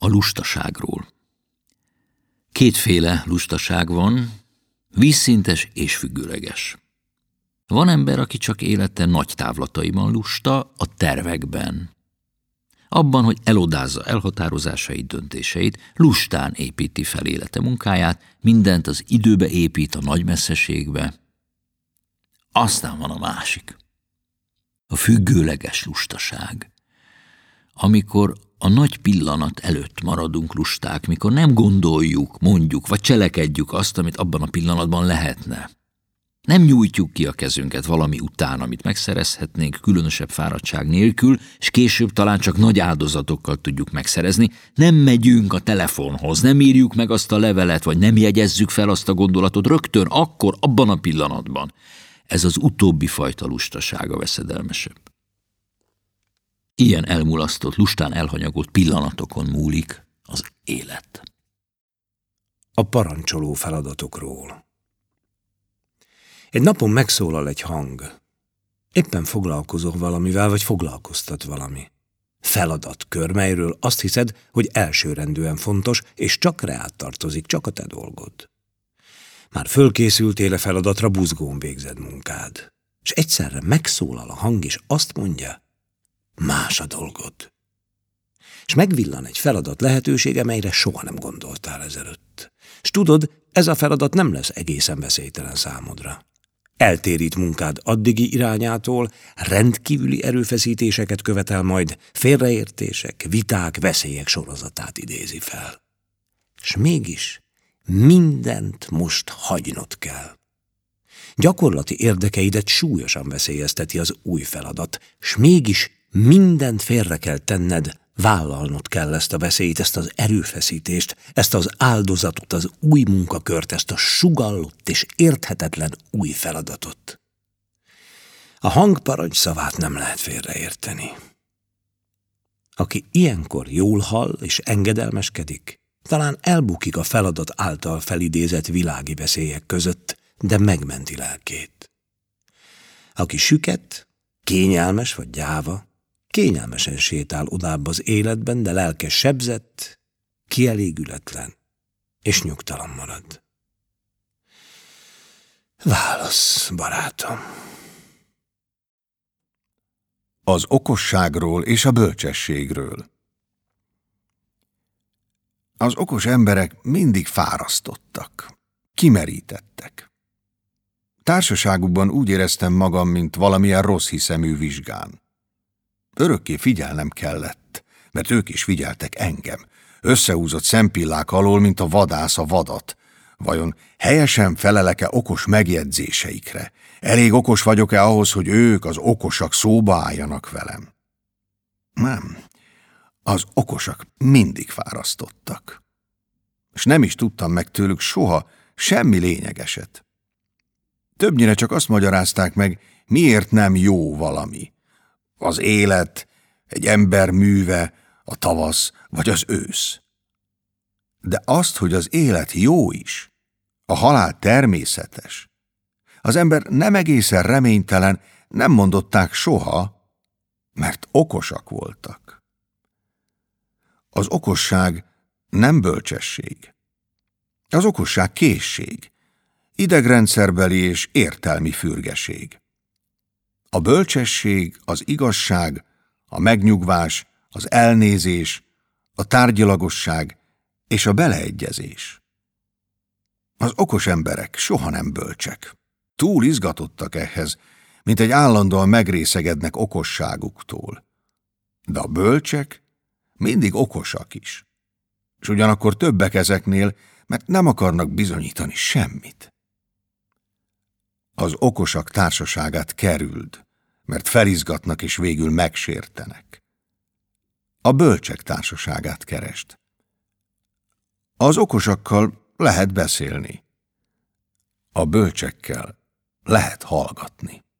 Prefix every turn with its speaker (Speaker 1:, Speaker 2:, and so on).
Speaker 1: A lustaságról. Kétféle lustaság van, vízszintes és függőleges. Van ember, aki csak élete nagy távlataiban lusta, a tervekben. Abban, hogy elodázza elhatározásait, döntéseit, lustán építi fel élete munkáját, mindent az időbe épít, a nagy messzeségbe. Aztán van a másik. A függőleges lustaság. Amikor a nagy pillanat előtt maradunk lusták, mikor nem gondoljuk, mondjuk, vagy cselekedjük azt, amit abban a pillanatban lehetne. Nem nyújtjuk ki a kezünket valami után, amit megszerezhetnénk különösebb fáradtság nélkül, és később talán csak nagy áldozatokkal tudjuk megszerezni. Nem megyünk a telefonhoz, nem írjuk meg azt a levelet, vagy nem jegyezzük fel azt a gondolatot rögtön, akkor, abban a pillanatban. Ez az utóbbi fajta lustaság a veszedelmesebb. Ilyen elmulasztott, lustán elhanyagolt pillanatokon múlik az élet.
Speaker 2: A parancsoló feladatokról. Egy napon megszólal egy hang. Éppen foglalkozol valamivel, vagy foglalkoztat valami. Feladatkör, melyről azt hiszed, hogy elsőrendűen fontos, és csak rád tartozik, csak a te dolgod. Már fölkészültél a feladatra, buzgón végzed munkád. És egyszerre megszólal a hang, és azt mondja, más a dolgod. És megvillan egy feladat lehetősége, melyre soha nem gondoltál ezelőtt. És tudod, ez a feladat nem lesz egészen veszélytelen számodra. Eltérít munkád addigi irányától, rendkívüli erőfeszítéseket követel, majd félreértések, viták, veszélyek sorozatát idézi fel. És mégis mindent most hagynod kell. Gyakorlati érdekeidet súlyosan veszélyezteti az új feladat, s mégis mindent félre kell tenned, vállalnod kell ezt a veszélyt, ezt az erőfeszítést, ezt az áldozatot, az új munkakört, ezt a sugallott és érthetetlen új feladatot. A hang parancsszavát nem lehet félreérteni. Aki ilyenkor jól hall és engedelmeskedik, talán elbukik a feladat által felidézett világi veszélyek között, de megmenti lelkét. Aki süket, kényelmes vagy gyáva, kényelmesen sétál odább az életben, de lelke sebzett, kielégületlen és nyugtalan marad. Válasz, barátom.
Speaker 3: Az okosságról és a bölcsességről. Az okos emberek mindig fárasztottak, kimerítettek. Társaságukban úgy éreztem magam, mint valamilyen rossz hiszemű vizsgán. Örökké figyelnem kellett, mert ők is figyeltek engem. Összehúzott szempillák alól, mint a vadász a vadat. Vajon helyesen felelek-e okos megjegyzéseikre? Elég okos vagyok-e ahhoz, hogy ők, az okosak szóba álljanak velem? Nem. Az okosak mindig fárasztottak. És nem is tudtam meg tőlük soha semmi lényegeset. Többnyire csak azt magyarázták meg, miért nem jó valami. Az élet, egy ember műve, a tavasz vagy az ősz. De azt, hogy az élet jó is, a halál természetes, az ember nem egészen reménytelen, nem mondották soha, mert okosak voltak. Az okosság nem bölcsesség. Az okosság készség, idegrendszerbeli és értelmi fürgeség. A bölcsesség, az igazság, a megnyugvás, az elnézés, a tárgyilagosság és a beleegyezés. Az okos emberek soha nem bölcsek. Túl izgatottak ehhez, mint egy állandóan megrészegednek okosságuktól. De a bölcsek mindig okosak is. És ugyanakkor többek ezeknél, mert nem akarnak bizonyítani semmit. Az okosak társaságát kerüld, mert felizgatnak és végül megsértenek. A bölcsek társaságát keresd. Az okosakkal lehet beszélni. A bölcsekkel lehet hallgatni.